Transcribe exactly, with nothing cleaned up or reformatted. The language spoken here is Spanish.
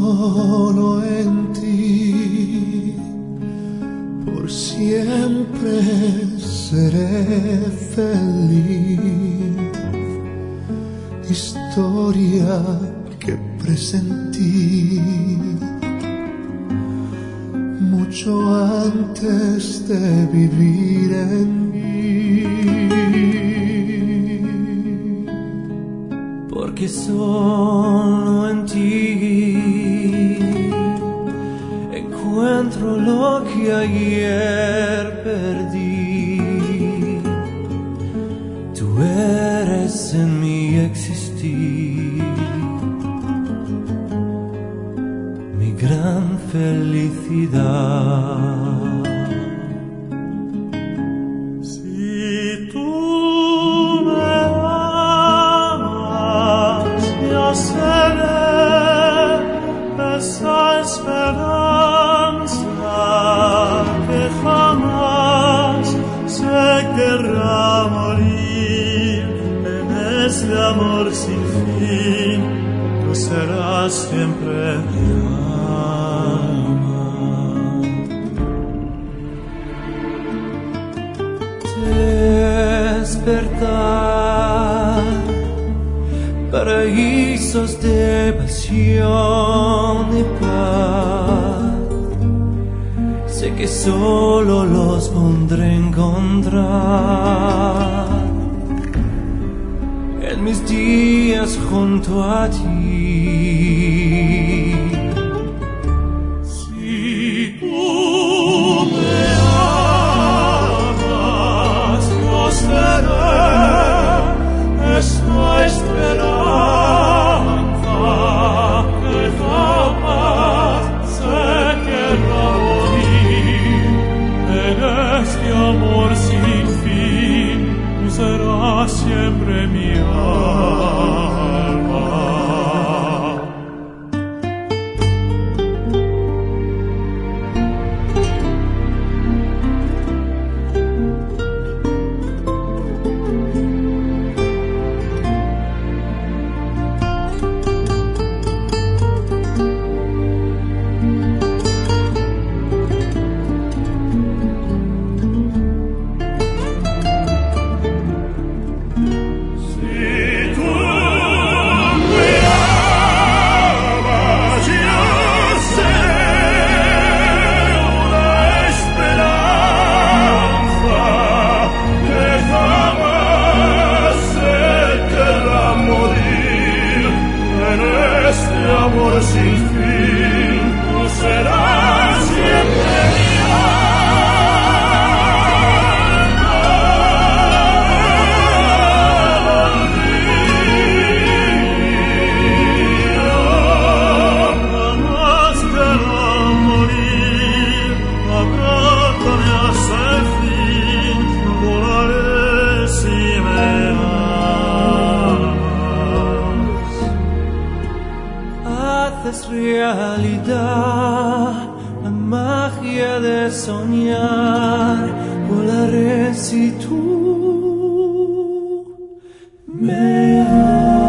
solo en ti, por siempre seré feliz. Historia que presentí mucho antes de vivir en mí, porque solo en ti encuentro lo que ayer perdí. Tú eres en mi existir, mi gran felicidad. Si tú me amas, yo seré esa esperanza que jamás se querrá morir. En ese amor sin fin, tú serás siempre mi alma. Despertar, paraísos de pasión y paz, sé que solo los pondré a encontrar en mis días junto a ti. Si tú me amas, yo seré esta esperanza que jamás se querrá morir. En este amor sin fin, tú serás siempre mi alma. Amor sin fin, tú serás siempre mi alma. Jamás querrá morir, abrázame hasta el fin, volaré si me haces realidad la magia de soñar. Volaré si tú me amas.